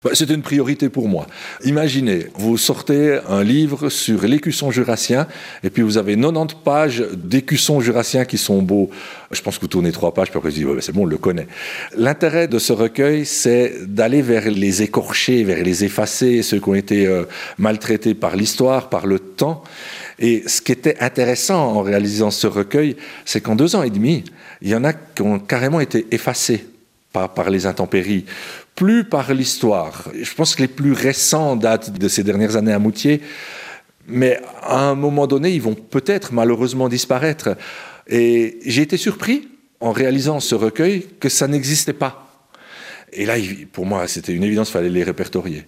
C'était une priorité pour moi. Imaginez, vous sortez un livre sur l'écusson jurassien et puis vous avez 90 pages d'écussons jurassiens qui sont beaux. Je pense que vous tournez 3 pages puis après vous dites c'est bon, on le connaît. L'intérêt de ce recueil, c'est d'aller vers les écorchés, vers les effacés, ceux qui ont été maltraités par l'histoire, par le temps. Et ce qui était intéressant en réalisant ce recueil, c'est qu'en 2 ans et demi, il y en a qui ont carrément été effacés par les intempéries, plus par l'histoire. Je pense que les plus récents datent de ces dernières années à Moutier, mais à un moment donné, ils vont peut-être malheureusement disparaître. Et j'ai été surpris, en réalisant ce recueil, que ça n'existait pas. Et là, pour moi, c'était une évidence, il fallait les répertorier.